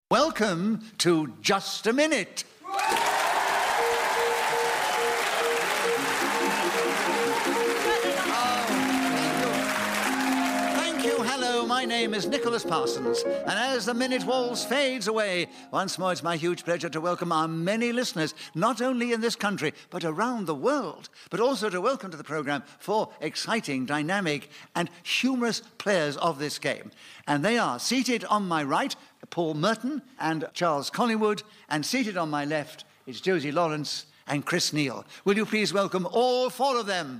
Welcome to Just a Minute. My name is Nicholas Parsons, and as the minute waltz fades away, once more it's my huge pleasure to welcome our many listeners, not only in this country, but around the world, but also to welcome to the programme four exciting, dynamic, and humorous players of this game. And they are seated on my right, Paul Merton and Charles Collingwood, and seated on my left is Josie Lawrence and Chris Neal. Will you please welcome all four of them?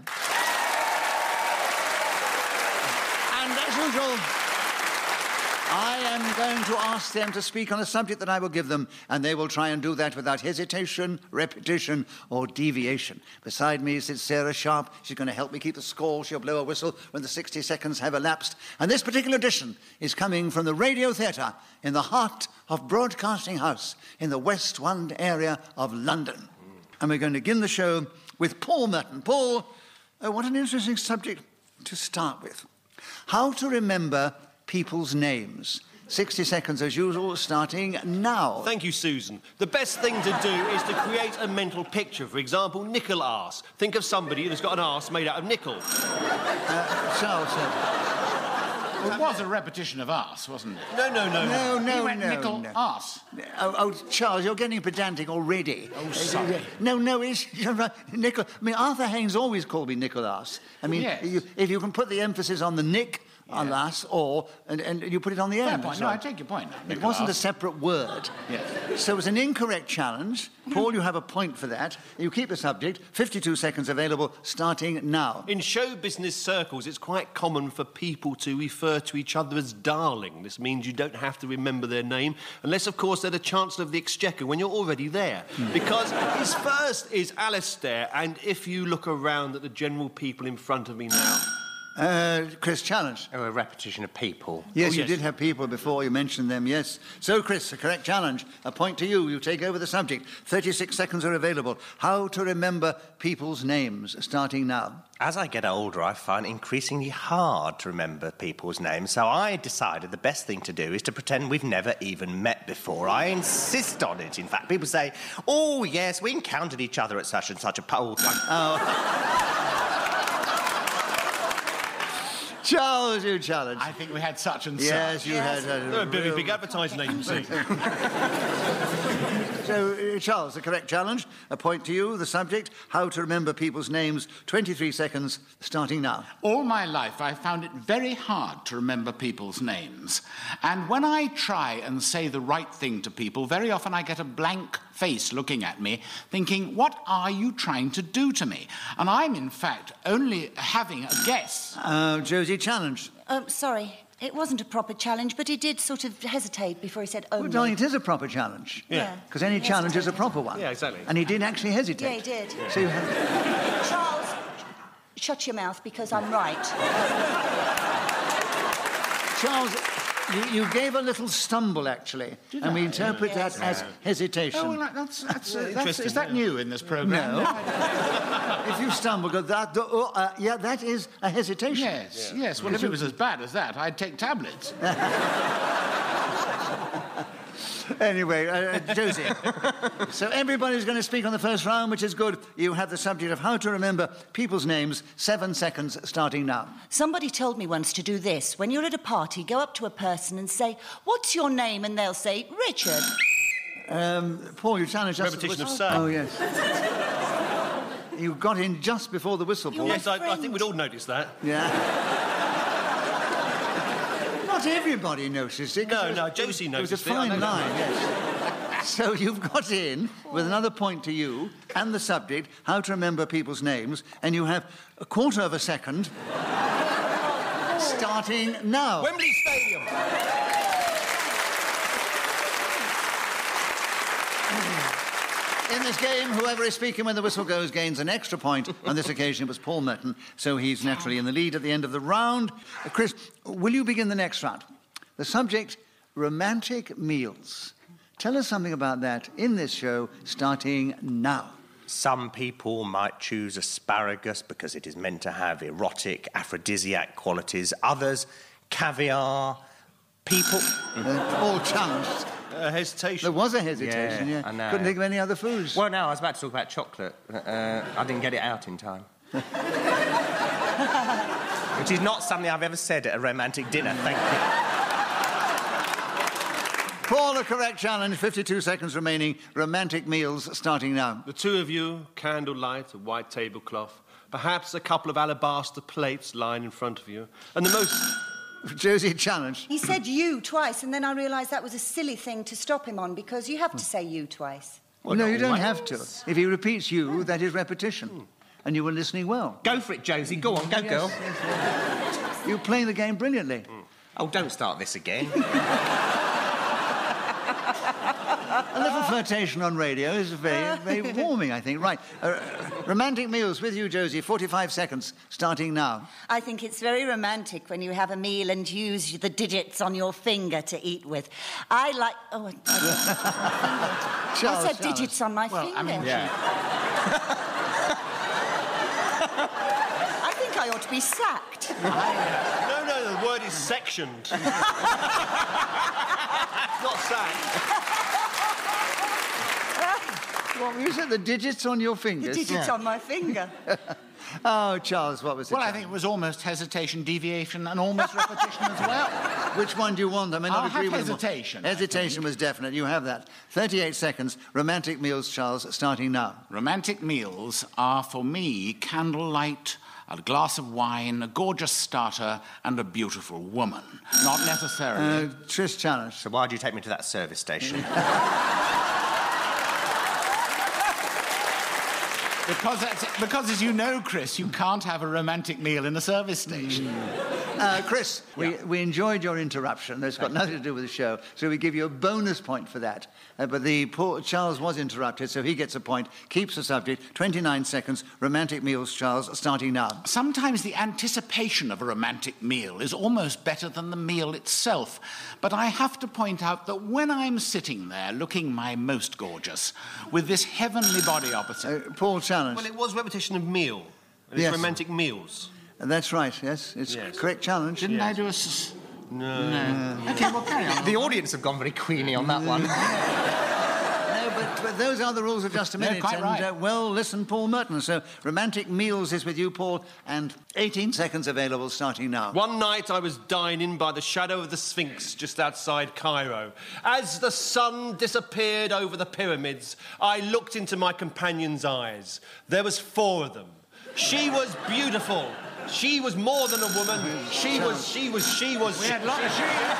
And as usual, I am going to ask them to speak on a subject that I will give them, and they will try and do that without hesitation, repetition, or deviation. Beside me sits Sarah Sharp. She's going to help me keep the score. She'll blow a whistle when the 60 seconds have elapsed. And this particular edition is coming from the Radio Theatre in the heart of Broadcasting House in the West End area of London. And we're going to begin the show with Paul Merton. Paul, what an interesting subject to start with. How to remember people's names. 60 seconds as usual, starting now. Thank you, Susan. The best thing to do is to create a mental picture. For example, nickel arse. Think of somebody who's got an arse made out of nickel. Charles, it was a repetition of arse, wasn't it? No. He went nickel arse. Oh, Charles, you're getting pedantic already. Oh, sorry. No, you're right. Nickel. I mean, Arthur Haynes always called me nickel arse. I mean, yes. If you can put the emphasis on the nick, alas, and you put it on the end. Fair point. No, I take your point. It wasn't a separate word. Yes. So it was an incorrect challenge. Paul, you have a point for that. You keep the subject. 52 seconds available, starting now. In show business circles, it's quite common for people to refer to each other as darling. This means you don't have to remember their name, unless, of course, they're the Chancellor of the Exchequer when you're already there. Because his first is Alistair, and if you look around at the general people in front of me now... Chris, challenge. Oh, a repetition of people. Yes, you did have people before, you mentioned them, yes. So, Chris, a correct challenge. A point to you. You take over the subject. 36 seconds are available. How to remember people's names, starting now. As I get older, I find it increasingly hard to remember people's names, so I decided the best thing to do is to pretend we've never even met before. I insist on it, in fact. People say, oh, yes, we encountered each other at such and such a poll. Charles, you challenge. I think we had such and such. Yes, you had. They're a very big advertising agency. So, Charles, the correct challenge. A point to you. The subject, how to remember people's names. 23 seconds, starting now. All my life, I found it very hard to remember people's names. And when I try and say the right thing to people, very often I get a blank face looking at me, thinking, what are you trying to do to me? And I'm, in fact, only having a guess. Josie, challenge. Sorry, it wasn't a proper challenge, but he did sort of hesitate before he said only. Well, darling, it is a proper challenge. Yeah. Because any challenge is a proper one. Yeah, exactly. And he did actually hesitate. Yeah, he did. Yeah. So you have... Charles, shut your mouth because I'm right. Charles, you gave a little stumble, actually. And we interpret that as hesitation. Oh, well, that's is that new in this programme? No. If you stumble, go, that is a hesitation. Yes. Well, if it was as bad as that, I'd take tablets. Anyway, Josie. So everybody's going to speak on the first round, which is good. You have the subject of how to remember people's names. 7 seconds, starting now. Somebody told me once to do this. When you're at a party, go up to a person and say, what's your name? And they'll say, Richard. Paul, you challenged us. Repetition of Sir. Oh, yes. You got in just before the whistle, Paul. Yes, I think we'd all notice that. Yeah. Not everybody noticed it. No, Josie noticed it. It was a fine line, yes. So you've got in with another point to you and the subject, how to remember people's names, and you have a quarter of a second starting now. Wembley Stadium. In this game, whoever is speaking when the whistle goes gains an extra point. On this occasion, it was Paul Merton, so he's naturally in the lead at the end of the round. Chris, will you begin the next round? The subject, romantic meals. Tell us something about that in this show, starting now. Some people might choose asparagus because it is meant to have erotic, aphrodisiac qualities. Others, caviar. People... All challenged. A hesitation. There was a hesitation, Yeah, I know. Couldn't think of any other foods. Well, no, I was about to talk about chocolate. I didn't get it out in time. Which is not something I've ever said at a romantic dinner, thank you. Paul, the correct challenge, 52 seconds remaining. Romantic meals starting now. The two of you, candlelight, a white tablecloth, perhaps a couple of alabaster plates lying in front of you, and the most... Josie, challenge. He said you twice, and then I realised that was a silly thing to stop him on, because you have to say you twice. Well, no, you don't have to. If he repeats you, that is repetition. And you were listening well. Go for it, Josie. Go on, go, girl. Yes. You're playing the game brilliantly. Oh, don't start this again. A little flirtation on radio is very, very warming, I think. Right. Romantic meals with you, Josie. 45 seconds, starting now. I think it's very romantic when you have a meal and use the digits on your finger to eat with. I like... Oh, I said digits on my finger. I mean, Yeah. I think I ought to be sacked. No, the word is sectioned. Not sacked. What, you said the digits on your The fingers? digits on my finger. Oh, Charles, what was it? Well, I think it was almost hesitation, deviation, and almost repetition as well. Which one do you want? I may not I'll agree have with them all. hesitation. Hesitation was definite. You have that. 38 seconds. Romantic meals, Charles, starting now. Romantic meals are, for me, candlelight, a glass of wine, a gorgeous starter, and a beautiful woman. Not necessarily. Trish, challenge. So why do you take me to that service station? Because, as you know, Chris, you can't have a romantic meal in a service station. Chris, we enjoyed your interruption. That's got nothing to do with the show, so we give you a bonus point for that. But Charles was interrupted, so he gets a point. Keeps the subject. 29 seconds. Romantic meals, Charles, starting now. Sometimes the anticipation of a romantic meal is almost better than the meal itself. But I have to point out that when I'm sitting there looking my most gorgeous, with this heavenly body opposite... Paul, challenge. Well, it was repetition of meal. And it's Yes. romantic meals. That's right, yes. It's Yes. correct challenge. Didn't I do a... No. OK, well, carry on. The audience have gone very queenie on that one. No, but those are the rules of just a minute. quite right. And, well, listen, Paul Merton. So, romantic meals is with you, Paul, and 18 seconds available starting now. One night I was dining by the shadow of the Sphinx just outside Cairo. As the sun disappeared over the pyramids, I looked into my companion's eyes. There was 4 of them. She was beautiful. She was more than a woman. She was... We had a lot of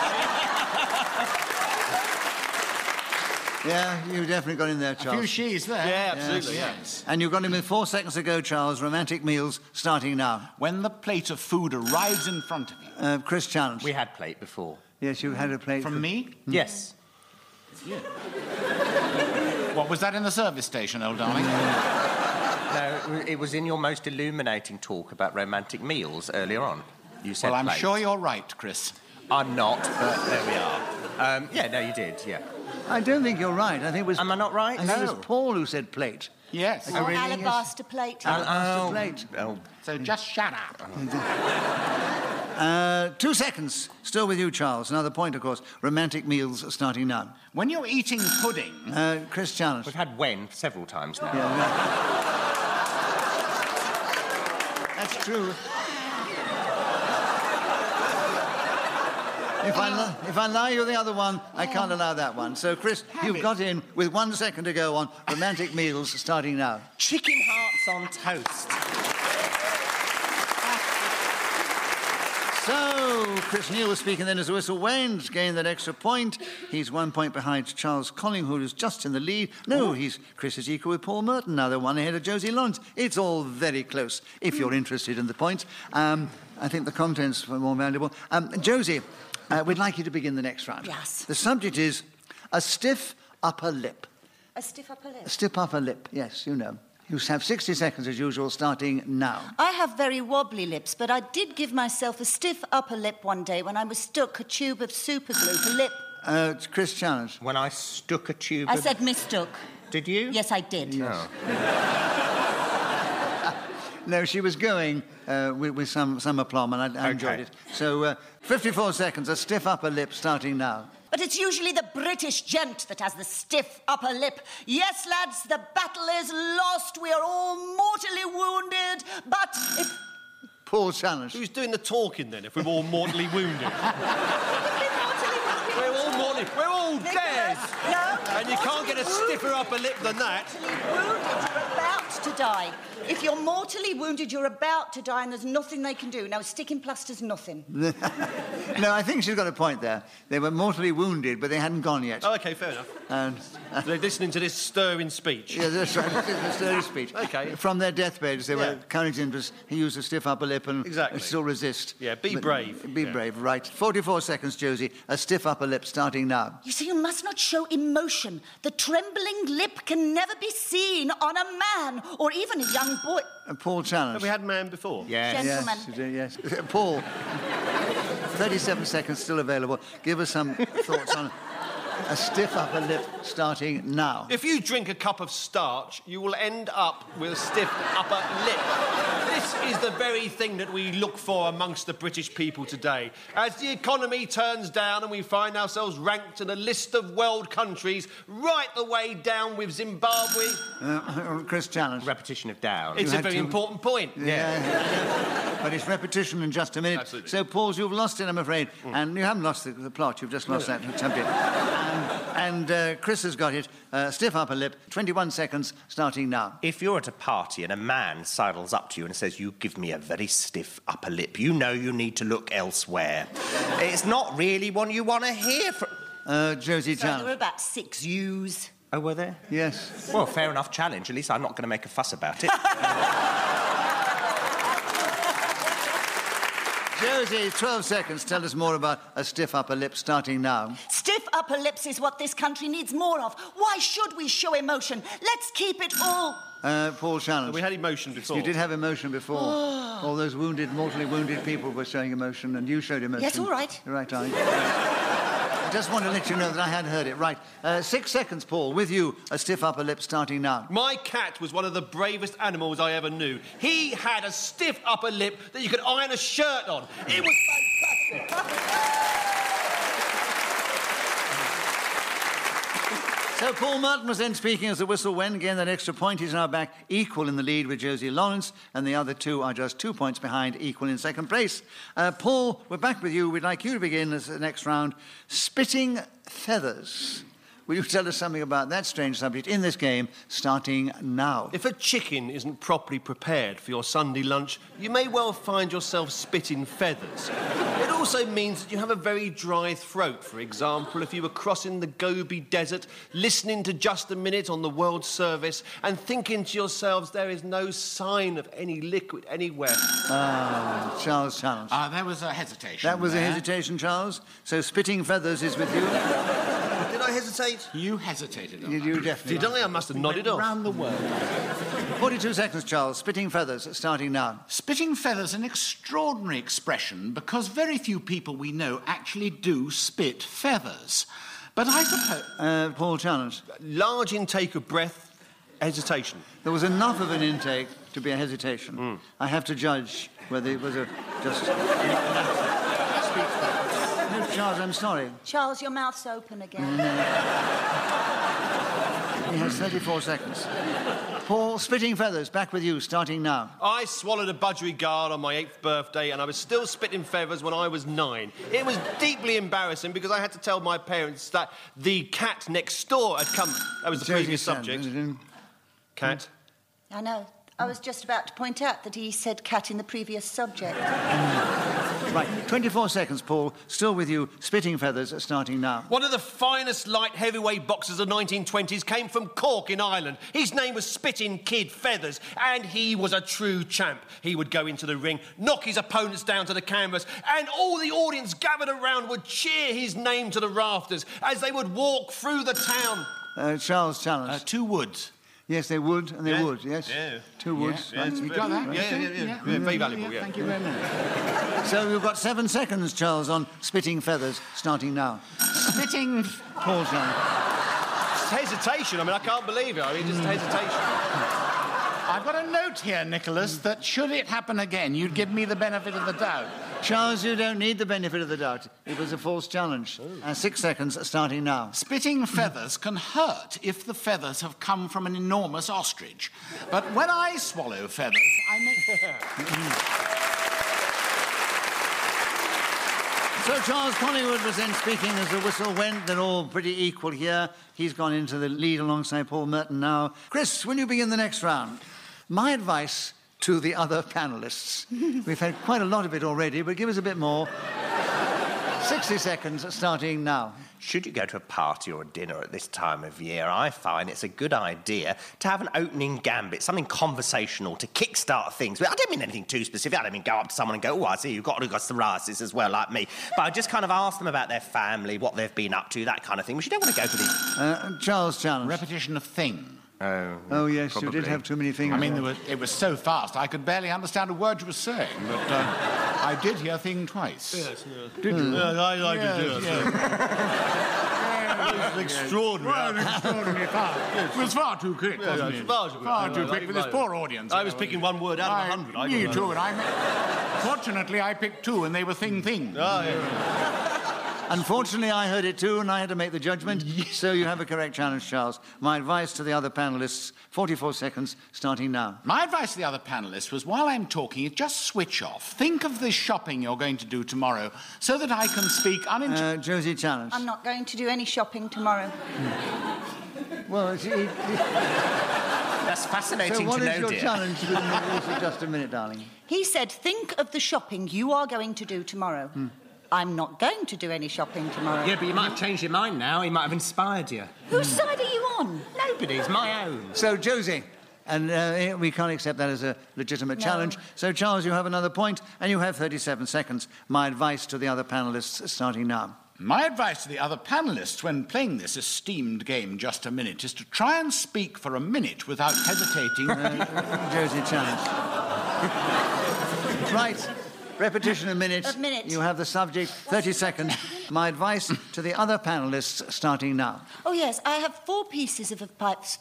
Yeah, you definitely got in there, A Charles. few she's there. Yeah, absolutely. Yes. And you've got him with 4 seconds to go, Charles. Romantic meals starting now. When the plate of food arrives in front of you... Chris, challenge. We had plate before. Yes, you had a plate. From me? Yes. What, was that in the service station, old darling? No, it was in your most illuminating talk about romantic meals earlier on. You said Well, I'm plate. sure you're right, Chris. I'm not, but there we are. Yeah, no, you did, yeah. I don't think you're right. I think it was... Am I not right? I think it No. was Paul who said plate. Yes. Or alabaster plate. Alabaster plate. Oh, So just shut up. 2 seconds. Still with you, Charles. Another point, of course. Romantic meals starting now. When you're eating pudding... Chris, challenge. we've had when several times now. That's true. If I allow you the other one, I can't allow that one. So, Chris, you've got in with 1 second to go on romantic meals starting now. Chicken hearts on toast. So, Chris Neal was speaking then as the whistle went, gained that extra point. He's 1 point behind Charles Collingwood, who's just in the lead. No, Chris is equal with Paul Merton now. They're 1 ahead of Josie Lawrence. It's all very close, if you're interested in the points. I think the contents were more valuable. Josie, we'd like you to begin the next round. Yes. The subject is a stiff upper lip. A stiff upper lip. A stiff upper lip, yes, you know. You have 60 seconds as usual, starting now. I have very wobbly lips, but I did give myself a stiff upper lip one day when I was stuck a tube of super glue to lip. Chris, challenge. When I stuck a tube I of... said mistook. Did you? Yes, I did. No. No, she was going with some aplomb, and I enjoyed Okay. it. So, 54 seconds, a stiff upper lip starting now. But it's usually the British gent that has the stiff upper lip. Yes, lads, the battle is lost. We are all mortally wounded. But if... Paul Challenge. Who's doing the talking then, if we're all mortally wounded? We're all dead. No. And you can't get a stiffer upper lip than that. Wounded, you're about to die. If you're mortally wounded, you're about to die, and there's nothing they can do. Now, sticking plaster's nothing. No, I think she's got a point there. They were mortally wounded, but they hadn't gone yet. Oh, OK, fair enough. And they're listening to this stirring speech. yeah, that's right. This is the speech. OK. From their deathbeds, they were. Yeah. Carrington he used a stiff upper lip and Exactly. still resist. Yeah, be But- brave. Be Yeah. brave, right. 44 seconds, Josie. A stiff upper lip starting now. You see, you must not show emotion. The trembling lip can never be seen on a man or even a young boy. Paul Challenge. Have we had man before? Yes. Gentlemen. Yes. Paul, 37 seconds still available. Give us some thoughts on a stiff upper lip starting now. If you drink a cup of starch, you will end up with a stiff upper lip. This is the very thing that we look for amongst the British people today. As the economy turns down and we find ourselves ranked in a list of world countries, right the way down with Zimbabwe. Chris Challenge. Repetition of down. It's a had very to- important point. Yeah. But it's repetition in just a minute. Absolutely. So, Paul, you've lost it, I'm afraid. And you haven't lost the plot, you've just lost that subject. And Chris has got it. Stiff upper lip, 21 seconds starting now. If you're at a party and a man sidles up to you and says, "You give me a very stiff upper lip," you know you need to look elsewhere. It's not really what you want to hear from... Josie There were Challenge. about 6 U's. Oh, were there? Yes. Well, fair enough challenge. At least I'm not going to make a fuss about it. Josie, 12 seconds. Tell us more about a stiff upper lip starting now. Stiff upper lips is what this country needs more of. Why should we show emotion? Let's keep it all... Paul Challenge. We had emotion before. You did have emotion before. All those mortally wounded people were showing emotion, and you showed emotion. Yes, all right. Right, I just want to let you know that I had heard it. Right. 6 seconds, Paul. With you, a stiff upper lip starting now. My cat was one of the bravest animals I ever knew. He had a stiff upper lip that you could iron a shirt on. It was fantastic. So Paul Martin was then speaking as the whistle went. Again, that extra point is now back, equal in the lead with Josie Lawrence, and the other two are just 2 points behind, equal in second place. Paul, we're back with you. We'd like you to begin as the next round. Spitting feathers. Will you tell us something about that strange subject in this game, starting now? If a chicken isn't properly prepared for your Sunday lunch, you may well find yourself spitting feathers. It also means that you have a very dry throat. For example, if you were crossing the Gobi Desert, listening to Just a Minute on the World Service and thinking to yourselves there is no sign of any liquid anywhere. Charles Challenge. There was a hesitation. That was a there. hesitation, Charles. So spitting feathers is with you. Did I hesitate? You hesitated. on Did that. you definitely? Did I? I must have nodded off. Round the world. 42 seconds, Charles. Spitting feathers, starting now. Spitting feathers, an extraordinary expression because very few people we know actually do spit feathers. But I suppose... Paul Challenge. Large intake of breath, hesitation. There was enough of an intake to be a hesitation. I have to judge whether it was a just... No, Charles, I'm sorry. Charles, your mouth's open again. He has 34 seconds. Paul, spitting feathers, back with you, starting now. I swallowed a budgerigar on my 8th birthday and I was still spitting feathers when I was 9. It was deeply embarrassing because I had to tell my parents that the cat next door had come... That was the previous subject. Cat. I know. I was just about to point out that he said cat in the previous subject. Right, 24 seconds, Paul. Still with you, spitting feathers, starting now. One of the finest light heavyweight boxers of the 1920s came from Cork in Ireland. His name was Spitting Kid Feathers, and he was a true champ. He would go into the ring, knock his opponents down to the canvas, and all the audience gathered around would cheer his name to the rafters as they would walk through the town. Charles Challenge. 2 woods. Yes, they would, and they would, yes. Yeah. 2 woods. Yeah, right. you got that? Yeah, very valuable, yeah. Thank you very much. So you've got 7 seconds, Charles, on spitting feathers, starting now. Spitting... Paul Challenge. It's hesitation. I mean, I can't believe it. I mean, just hesitation. I've got a note here, Nicholas, that should it happen again, you'd give me the benefit of the doubt. Charles, you don't need the benefit of the doubt. It was a false challenge. 6 seconds starting now. Spitting feathers can hurt if the feathers have come from an enormous ostrich. But when I swallow feathers, I make... So Charles Collingwood was then speaking as the whistle went. They're all pretty equal here. He's gone into the lead alongside Paul Merton now. Chris, when you begin the next round, my advice to the other panellists. We've had quite a lot of it already, but give us a bit more. 60 seconds starting now. Should you go to a party or a dinner at this time of year, I find it's a good idea to have an opening gambit, something conversational to kickstart things. I don't mean anything too specific. I don't mean go up to someone and go, oh, I see you've got psoriasis as well, like me. But I just kind of ask them about their family, what they've been up to, that kind of thing. But you don't want to go for these... Charles challenge. Repetition of thing. Oh, yes, probably. you did have too many things. I mean, it was so fast I could barely understand a word you were saying, but I did hear thing twice. Yes, yes. Did you? Yeah, I like it, yes. It's extraordinary. Well, extraordinarily fast. It was far too quick, wasn't it? Far too quick for this poor audience. I was picking one word out of 100. Me too, and fortunately, I picked two, and they were thing. Oh, yeah. Unfortunately, I heard it too, and I had to make the judgment. So you have a correct challenge, Charles. My advice to the other panellists, 44 seconds, starting now. My advice to the other panellists was, while I'm talking, just switch off. Think of the shopping you're going to do tomorrow, so that I can speak uninterrupted. Josie, challenge. I'm not going to do any shopping tomorrow. Well, That's fascinating so what to know, is your dear. challenge? Just a minute, darling. He said, think of the shopping you are going to do tomorrow. I'm not going to do any shopping tomorrow. Yeah, but you might have changed your mind now. He might have inspired you. Whose side are you on? Nobody's, my own. So, Josie, and we can't accept that as a legitimate challenge. So, Charles, you have another point, and you have 37 seconds. My advice to the other panellists, starting now. My advice to the other panellists when playing this esteemed game, Just a Minute, is to try and speak for a minute without hesitating. Josie, challenge. Right. Repetition a minute. A minute. You have the subject, 30 seconds. My advice to the other panellists, starting now. Oh, yes, I have 4 pieces of pipes.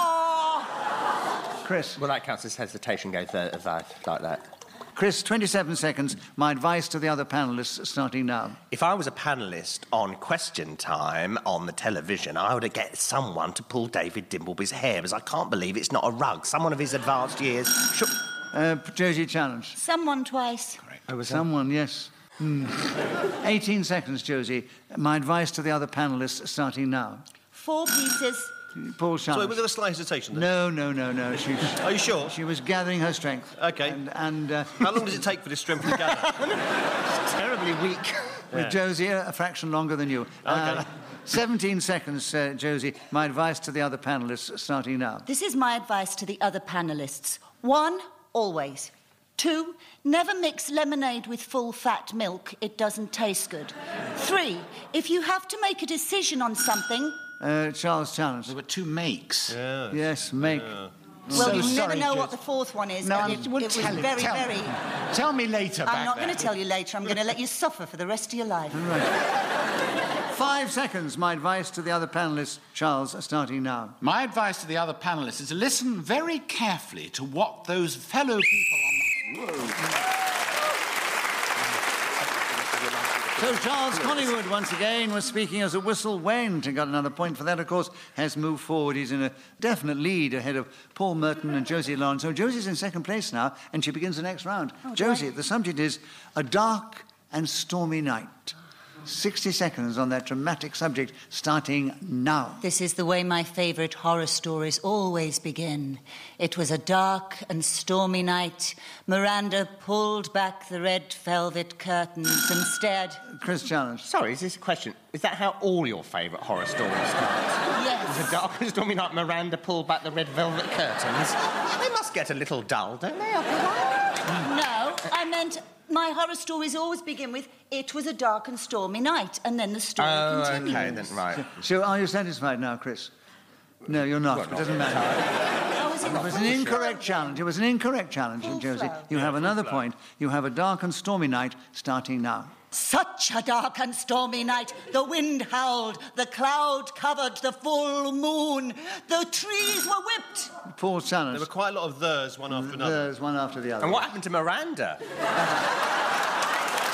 Oh! Chris. Well, that counts as hesitation, goes there, like that. Chris, 27 seconds. My advice to the other panellists, starting now. If I was a panellist on Question Time on the television, I would get someone to pull David Dimbleby's hair, because I can't believe it's not a rug. Someone of his advanced years should... Josie, challenge. Someone twice. Someone, yes. 18 seconds, Josie. My advice to the other panellists, starting now. 4 pieces. Paul challenge. So was there a slight hesitation there? No. Are you sure? She was gathering her strength. OK. And How long does it take for this strength to gather? terribly weak. with Josie, a fraction longer than you. OK. 17 seconds, Josie. My advice to the other panellists, starting now. This is my advice to the other panellists. 1, always. 2, never mix lemonade with full-fat milk. It doesn't taste good. 3, if you have to make a decision on something... Charles, challenge. There were 2 makes. Yes, make. Well, So you sorry, never know Josie. what the 4th one is. No, and it it would was tell it, very, tell me. very... Tell me later, I'm not there. going to tell you later. I'm going to let you suffer for the rest of your life. 5 seconds. My advice to the other panellists, Charles, starting now. My advice to the other panellists is to listen very carefully to what those fellow people So Charles Collingwood, once again, was speaking as a whistle went and got another point for that, of course, has moved forward. He's in a definite lead ahead of Paul Merton and Josie Lawrence. So Josie's in second place now, and she begins the next round. Josie, the subject is A Dark and Stormy Night. 60 seconds on that dramatic subject, starting now. This is the way my favourite horror stories always begin. It was a dark and stormy night. Miranda pulled back the red velvet curtains and stared... Chris, challenge. Sorry, is this a question? Is that how all your favourite horror stories start? Yes. The dark and stormy night, Miranda pulled back the red velvet curtains. They must get a little dull, don't they? No, I meant... My horror stories always begin with, it was a dark and stormy night, and then the story continues. OK, then, right. So are you satisfied now, Chris? No, you're not. It doesn't matter. It was an incorrect challenge. It was an incorrect challenge, Josie. You have another point. You have A Dark and Stormy Night, starting now. Such a dark and stormy night. The wind howled, the cloud covered the full moon. The trees were whipped. Paul challenge. There were quite a lot of thers, one after another. There's one after the other. And what happened to Miranda?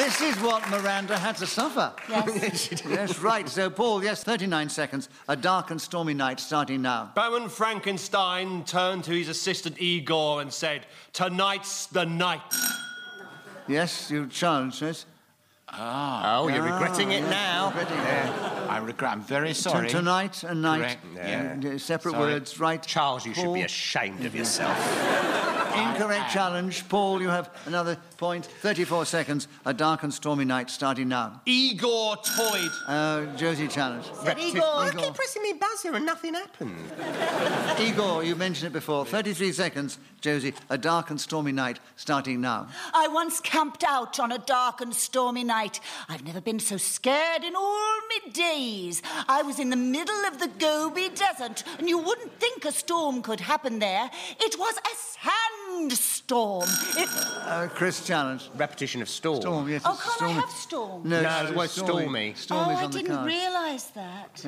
This is what Miranda had to suffer. Yes. Yes, right. So, Paul, yes, 39 seconds. A dark and stormy night starting now. Baron Frankenstein turned to his assistant Igor and said, "Tonight's the night." Yes, you challenge, yes? Oh, you're regretting it now. I regret. I'm very sorry. Tonight and night. Correct. Yeah. Separate Sorry. words, right? Charles, you should Paul? be ashamed of yourself. Incorrect challenge. Paul, you have another point. 34 seconds. A dark and stormy night starting now. Igor toyed. Josie challenge. Igor. I keep pressing my buzzer and nothing happened. Igor, you mentioned it before. 33 seconds. Josie, a dark and stormy night starting now. I once camped out on a dark and stormy night. I've never been so scared in all my days. I was in the middle of the Gobi Desert, and you wouldn't think a storm could happen there. It was a sandstorm. Chris challenge. Repetition of storm. Storm, yes. Oh, it's can't stormy. I have storm? No, No, the word stormy. stormy. Stormy's I on the didn't card. realise that.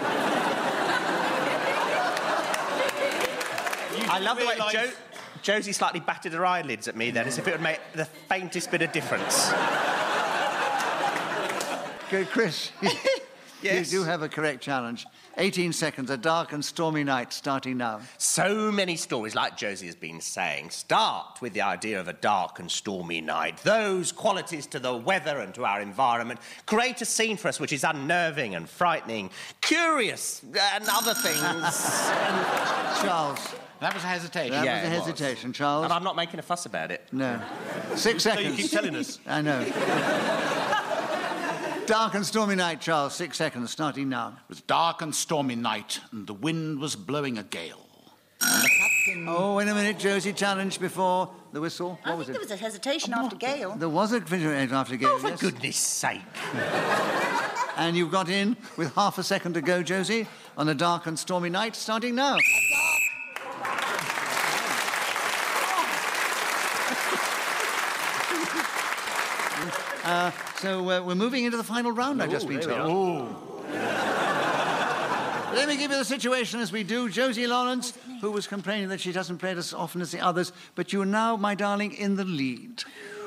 I love the way realise- Josie slightly batted her eyelids at me then, as if it would make the faintest bit of difference. Okay, Chris, Yes? you do have a correct challenge. 18 seconds. A dark and stormy night starting now. So many stories, like Josie has been saying, start with the idea of a dark and stormy night. Those qualities to the weather and to our environment create a scene for us which is unnerving and frightening, curious and other things. Charles. That was a hesitation. That Yeah, was a it was. hesitation, Charles. And I'm not making a fuss about it. No. 6 So seconds. you keep telling us. I know. Dark and stormy night, Charles. 6 seconds, starting now. It was dark and stormy night, and the wind was blowing a gale. And the captain... Oh, wait a minute. Josie challenged before the whistle. I What was think it? there was a hesitation after Gale. There was a vision after game, Oh, for yes. goodness sake. And you've got in with half a second to go, Josie, on a dark and stormy night, starting now. So we're moving into the final round, I've just been told. Let me give you the situation as we do. Josie Lawrence, who was complaining that she doesn't play it as often as the others, but you are now, my darling, in the lead.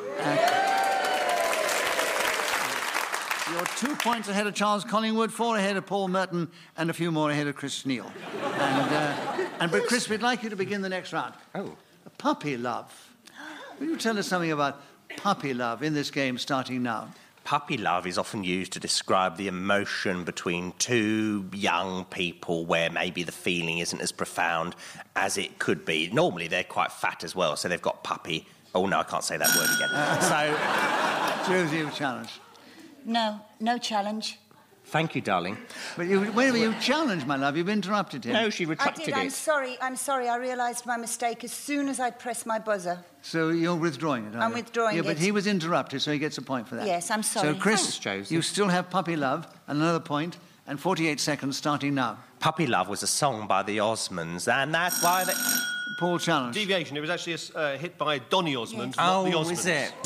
You're 2 points ahead of Charles Collingwood, 4 ahead of Paul Merton, and a few more ahead of Chris Neal. But Chris, we'd like you to begin the next round. Oh. Puppy love. Will you tell us something about puppy love in this game starting now? Puppy love is often used to describe the emotion between two young people where maybe the feeling isn't as profound as it could be. Normally, they're quite fat as well, so they've got puppy. Oh, no, I can't say that word again. Josie, you challenge. No challenge. Thank you, darling. But whenever you challenge, my love, you've interrupted him. No, she I retracted did. it. I'm sorry. I realised my mistake as soon as I pressed my buzzer. So you're withdrawing it, are I'm you? withdrawing Yeah, but it. he was interrupted, so he gets a point for that. Yes, I'm sorry. So, Chris, Thanks, Josie. you still have puppy love, and another point, and 48 seconds starting now. Puppy Love was a song by the Osmonds, and that's why they... Paul challenge. Deviation. It was actually a hit by Donny Osmond, not the Osmonds. is it?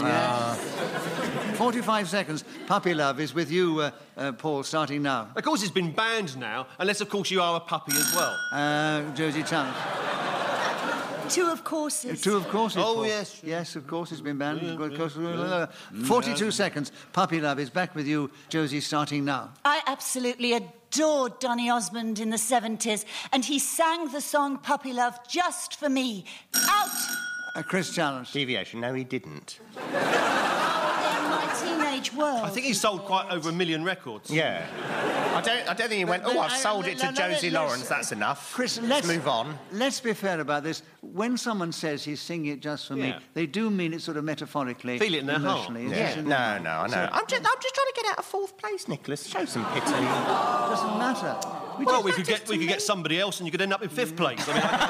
45 seconds. Puppy love is with you, Paul, starting now. Of course, it's been banned now, unless, of course, you are a puppy as well. Josie challenge. 2 of courses. 2 of course. Oh, Paul. yes. Yes, of course, it's been banned. 42 seconds. Puppy love is back with you, Josie, starting now. I absolutely adored Donny Osmond in the 70s, and he sang the song Puppy Love just for me. Out! Chris challenge. Deviation. No, he didn't. In my teenage world. I think he sold quite over 1 million records. Yeah. I don't think he went, oh, I've sold it to no, Josie let's- Lawrence, that's enough. Chris, let's move on. Let's be fair about this. When someone says he's singing it just for me, Yeah. they do mean it sort of metaphorically. Feel it in their heart. emotionally. Yeah. Yes, No, I know. I'm just trying to get out of 4th place, Nicholas. Show some pity. It doesn't matter. Well, we could get somebody else, and you could end up in 5th place.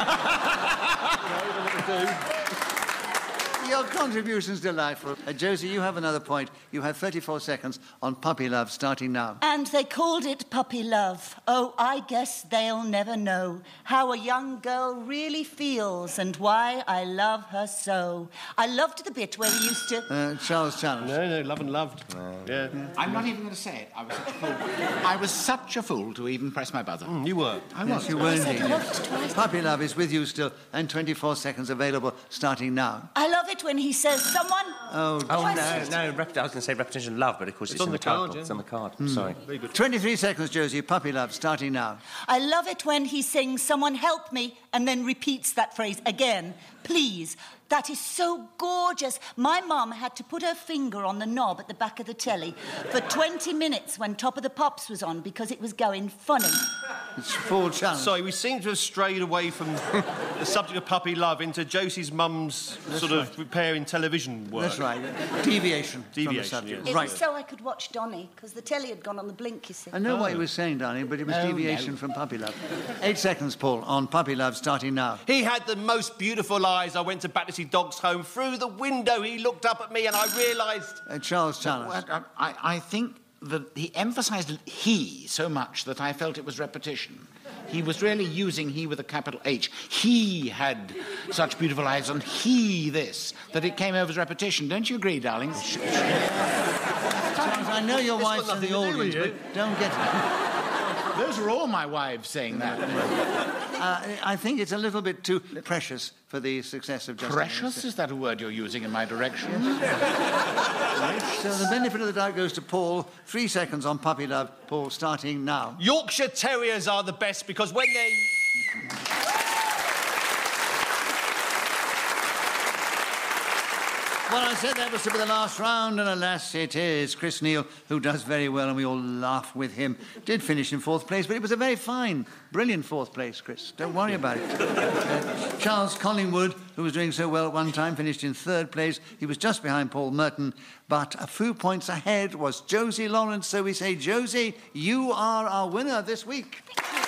I mean, Your contribution's delightful. Josie, you have another point. You have 34 seconds on Puppy Love, starting now. And they called it Puppy Love. Oh, I guess they'll never know how a young girl really feels and why I love her so. I loved the bit where we used to... Charles challenge. no, love and loved. Yeah. I'm not even going to say it. I was such a fool to even press my buzzer. You were. Yes, you were said indeed. loved twice. Puppy Love is with you still, and 24 seconds available, starting now. I love it it when he says someone... Oh, no. I was going to say repetition of love, but of course it's in the card. Yeah. It's on the card. Sorry. Very good. 23 seconds, Josie. Puppy love, starting now. I love it when he sings, someone help me, and then repeats that phrase again. Please. That is so gorgeous. My mum had to put her finger on the knob at the back of the telly for 20 minutes when Top of the Pops was on because it was going funny. It's full challenge. Sorry, we seem to have strayed away from the subject of puppy love into Josie's mum's repairing television work. That's right. Deviation from the Deviation, subject. yes. It Right. was so I could watch Donny, because the telly had gone on the blink, you see. I know what he was saying, darling, but it was deviation from puppy love. 8 seconds, Paul, on puppy love, starting now. He had the most beautiful eyes. I went to Battersea Dogs Home. Through the window, he looked up at me and I realised... Charles Challis. Well, I think that he emphasised he so much that I felt it was repetition. He was really using he with a capital H. He had such beautiful eyes and he this, that it came over as repetition. Don't you agree, darling? Charles, I know your wife's in the audience, but don't get... Those are all my wives saying that. I think it's a little bit too precious for the success of Justin. Precious? Is that a word you're using in my direction? So the benefit of the doubt goes to Paul. 3 seconds on puppy love. Paul, starting now. Yorkshire Terriers are the best because when they... Well, I said that was to be the last round, and alas, it is. Chris Neal, who does very well, and we all laugh with him, did finish in 4th place, but it was a very fine, brilliant 4th place, Chris. Don't worry about it. Charles Collingwood, who was doing so well at one time, finished in 3rd place. He was just behind Paul Merton, but a few points ahead was Josie Lawrence. So we say, Josie, you are our winner this week.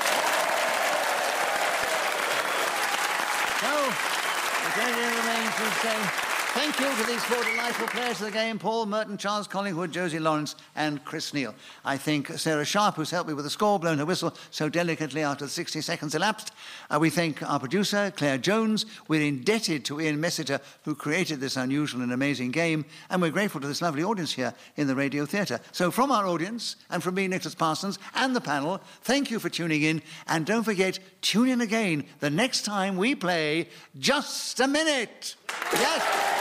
So, it only remains to say... Thank you to these 4 delightful players of the game, Paul Merton, Charles Collingwood, Josie Lawrence and Chris Neal. I thank Sarah Sharp, who's helped me with the score, blown her whistle so delicately after the 60 seconds elapsed. We thank our producer, Claire Jones. We're indebted to Ian Messiter, who created this unusual and amazing game, and we're grateful to this lovely audience here in the Radio Theatre. So from our audience, and from me, Nicholas Parsons, and the panel, thank you for tuning in, and don't forget, tune in again the next time we play Just a Minute. Yes?